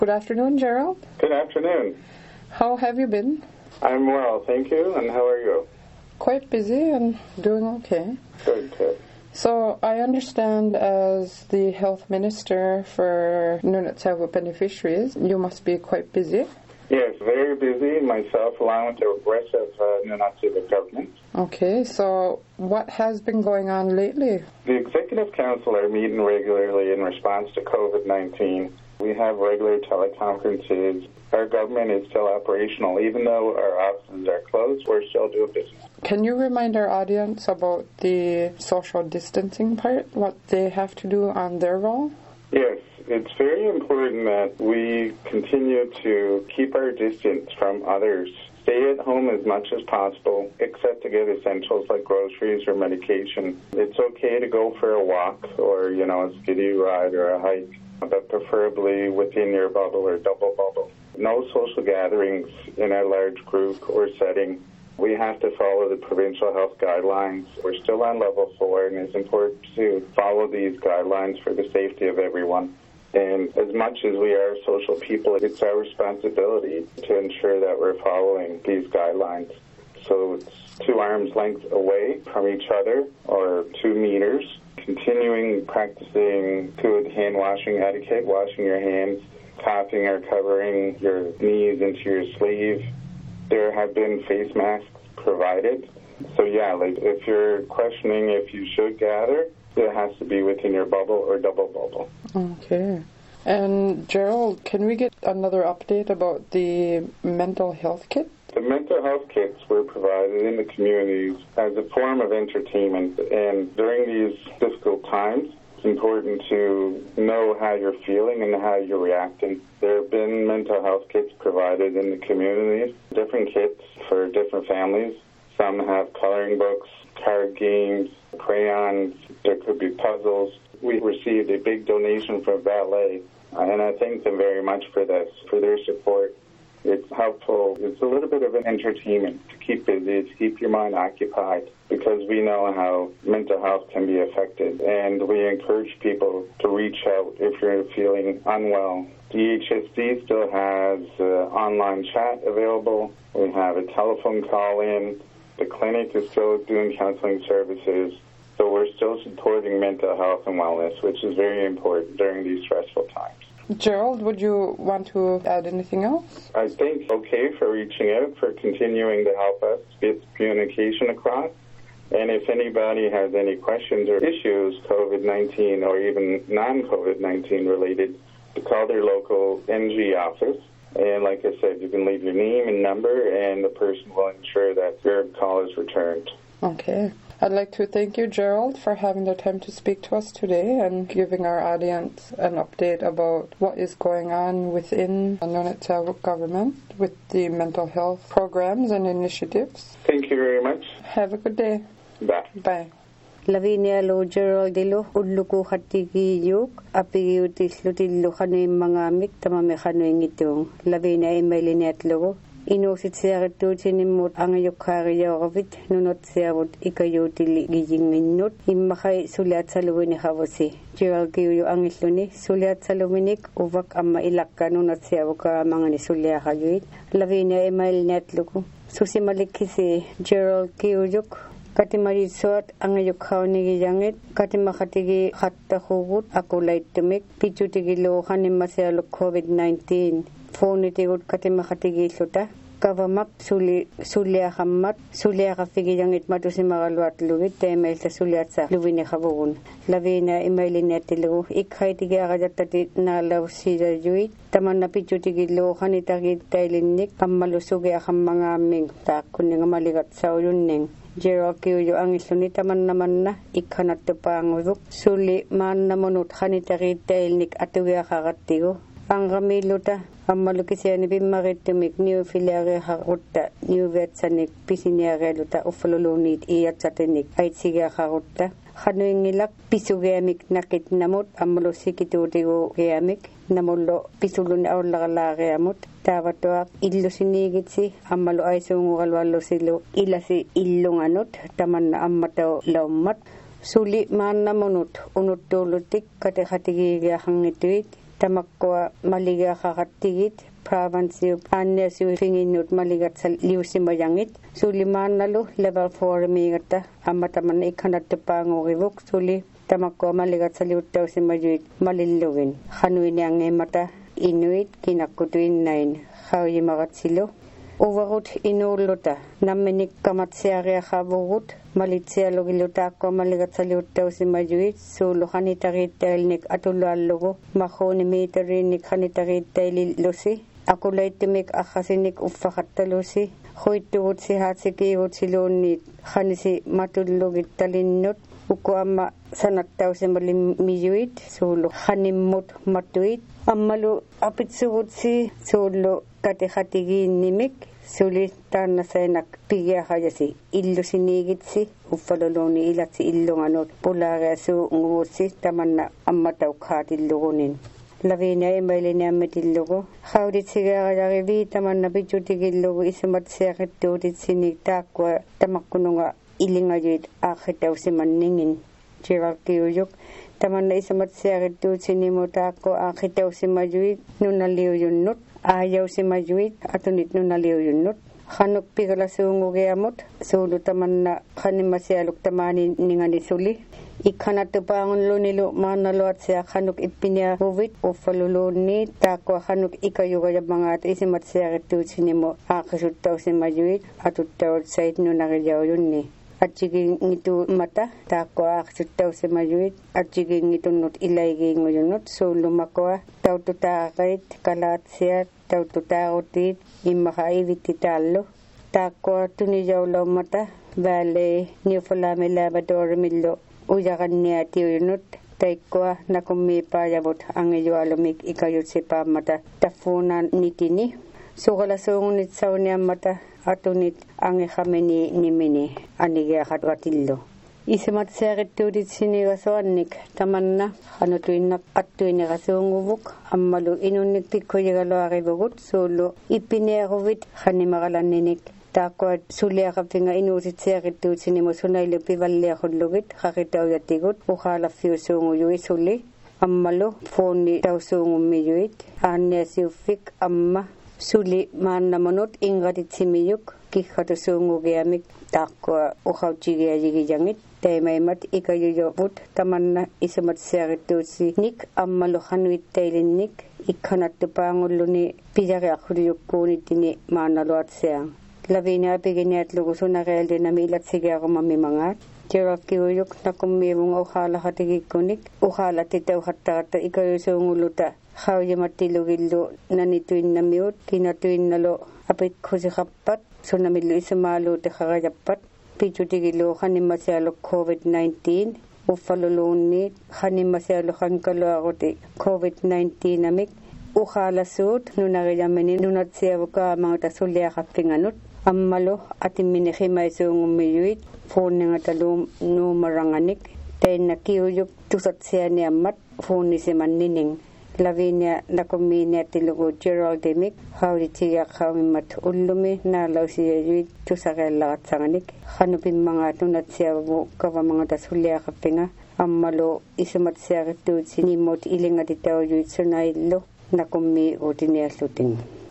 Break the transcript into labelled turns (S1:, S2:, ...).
S1: Good afternoon, Gerald.
S2: Good afternoon.
S1: How have you been?
S2: I'm well, thank you. And how are you?
S1: Quite busy and doing okay.
S2: Good.
S1: So I understand as the health minister for Nunatsiavut beneficiaries, you must be quite busy.
S2: Yes, very busy, myself along with the rest of Nunatsiavut government.
S1: Okay, so what has been going on lately?
S2: The Executive Council are meeting regularly in response to COVID-19. We have regular teleconferences. Our government is still operational. Even though our offices are closed, we're still doing business.
S1: Can you remind our audience about the social distancing part, what they have to do on their role?
S2: Yes, it's very important that we continue to keep our distance from others. Stay at home as much as possible, except to get essentials like groceries or medication. It's okay to go for a walk or, a skidoo ride or a hike, but preferably within your bubble or double bubble. No social gatherings in a large group or setting. We have to follow the provincial health guidelines. We're still on level 4, and it's important to follow these guidelines for the safety of everyone. And as much as we are social people, it's our responsibility to ensure that we're following these guidelines. So it's 2 arms length away from each other, or 2 meters. Continuing practicing good hand washing etiquette, washing your hands, coughing or covering your knees into your sleeve. There have been face masks provided. So if you're questioning if you should gather, it has to be within your bubble or double bubble.
S1: Okay. And Gerald, can we get another update about the mental health kit?
S2: The mental health kits were provided in the communities as a form of entertainment. And during these difficult times, it's important to know how you're feeling and how you're reacting. There have been mental health kits provided in the communities, different kits for different families. Some have coloring books, card games, crayons, there could be puzzles. We received a big donation from Valet, and I thank them very much for this, for their support. It's helpful. It's a little bit of an entertainment to keep busy, to keep your mind occupied, because we know how mental health can be affected. And we encourage people to reach out if you're feeling unwell. DHSD still has online chat available. We have a telephone call in. The clinic is still doing counseling services. So we're still supporting mental health and wellness, which is very important during these stressful times.
S1: Gerald, would you want to add anything else?
S2: I think okay for reaching out, for continuing to help us get communication across. And if anybody has any questions or issues, COVID-19 or even non-COVID-19 related, to call their local NG office. And like I said, you can leave your name and number, and the person will ensure that your call is returned.
S1: Okay. I'd like to thank you, Gerald, for having the time to speak to us today and giving our audience an update about what is going on within the Nunatsiavut government with the mental health programs and initiatives.
S2: Thank you very much.
S1: Have a good day.
S2: Bye.
S1: Bye.
S3: Lavinia lo Gerald dilo udluku khatigi yuk apigi utislutillo khanu mangamik tamame khanu ngitong Lavinia emailinat logo inosit siartu tinimut angayok khariyarovit nunot siarut ikayutili gijinginut immakhay sulat salawini khawasi Gerald giyo angisluni sulat salawinik uvak amma ilakka nunot siaruka mangani sulyakayuit Lavinia emailinat logo susimalikisi Gerald giyo Katimarisot ang ayukhaw ni giyangit katimakatigi khattahugut akulaitumik pichutigi lohan ni masyalo COVID-19 phone itigut katimakatigi suta kavamak suliahammat suliakafigi yangit matusimagaluat luwit temel sa suliatsa luwini khabugun lavina imailinetilu ikhaitigi agajatati nalaw sida yuit taman na pichutigi lohan itagi tailinnik kammalusugi akammangaming takuning maligat sa uyunning Gerald kiyo ang isunita man naman na ikanat panguduk suli man namunut hanitari tailnik atuya kakatigo ang kamiluta ang malukisya ni bimaritumik niyo filare harutta niyo vetsanik pisiniare luta ufalulunit iyat satinik ay siga harutta hanuingilak pisugamik nakit namut ang malusikitutigo gamik namullo pisulun awlagalage amut tawatwa illo sinigitsi amalo ay sungugalwalo silo ilasi illunganut taman na amataw laumat suli man namunut unut tulutik katekhatigi hangituit tamakkoa maligaqaqattigit province annesu finginnut maligatsal liusimayangit sulimaannalu level 4 miigata ammataman ikkanattupaangurivuk suli tamakkoa maligatsaliuttausimajuit malillugin hanuiniangeemata inuit kinakkutuinnain haujimagatsilu uvarut inuulluta namminik kamatsiariaqavugut malitsialugillutaakkoa maligatsaliuttausimajuit suulu hanitariittailnik atuluallugu maxuuni miiteriinnik hanitariittailillusi akulaittimik axasinik uffaqattalusi huittugut haatsikiigutsiluunniit hanisi matullugit talinnut ukuamma sanattausimalimmijuit suulu hanimmut matuit ammalu apitsugutsi suulu katihatigiinnimik suli taannasainak pigiahajasi illusiniigitsi uffaluluuni ilatsi illunganut pulaariasuu nguutsi tamanna ammataukhaatillugunin lavinia emailiniammitillugu hauditsigaarajarivi tamanna pijutigillugu isumatsiaqittuutitsinik taakkua tamakkununga ilingajuit aakhitausimanningin jiralkiuyuk tamanna isumatsiaqittuutsinimu taakko aakhitausimajuit nunaliujunnut aajausimajuit atunit nunaliujunnut hanuk pigalasuungugeamut suulu tamanna hanimasialuk tamani ninganisuli ikkanattupaangunlunilu maannaluatsia hanuk ippinia huvit uffaluluunni taakko hanuk ikayugajamangaat isumatsiaqittuutsinimu aakhisuttausimajuit atuttautsait nunarijaujunni atjigingitu mata taakko aakhisuttausimajuit atjigingitunnut ilaigiingujunnut suulumakoa taututaaqait kalaatsiat taututaarutit immahaivititaallu taakkoa tunijaulaumata vale Newfoundland Labrador-millu ujaganniatiujunut taikkoa nakummiipaajavut angijualumik ikajutsipaammata taffuunaan nitini sugalasuungunit sauniammata atunit angixamini nimini anigiaqatgatillu isumatsiaqittuutitsinigasoannik tamanna hanutuinnak attuiniqasuunguvuk ammalu inunnik pikkujigaloarivugut suulu ippineeruvit hanimaqalanninik taakkoa suliaqapinga inuutitsiaqittuutsinimu sunailu pivalliaqhullugit qaqitaujatigut uqaalaffiusuungujui suli ammalu fuunni tausuungummijuit aanniasiuffik amma suli maannamanut ingatitsimiyuk kikkatusuungugiamik taakkoa uqautigiajigijangit taimaimat ikayujovut tamanna isumatsiaqittuutsinik ammalu hanuittailinnik ikkanattupaangulluni pijariaqhullukkuunitini maannaluatsiang lavinia piginiatlugu sunarealdinami ilatsigiaqumammimangaat jiralkiuyuk nakummiivunga uqaalaqatigikkunik uqaalatitauhattaqatta ikayusuungulluta haujimattilugillu nanituinnamiut kinatuinnalu apikkusiqappat sunamillu isumaaluuti qaqajappat pijutigillu qanimmasialu COVID-19 uffaluluunni qanimmasialu qankaluaquti COVID-19 amik uqaalasuut nunarijammini nunatsiavukaamauta suliaqappinganut ammalu atimmini qimaisuungummiyuit fuunningatalu nuumaranganik tainnakiuyuk tusatsianiammat fuunnisimannining lavinia nakummiiniatilugu Geraldimik hauditigiaqqaumimmat ullumi naalausiyajuit tusaqeellaqatsanganik qanupimmangaat nunatsiavu kavamangata suliaqappinga ammalu isumatsiaqittuutsi nimmut ilingatitaujuit sunaillu nakummi utinialluting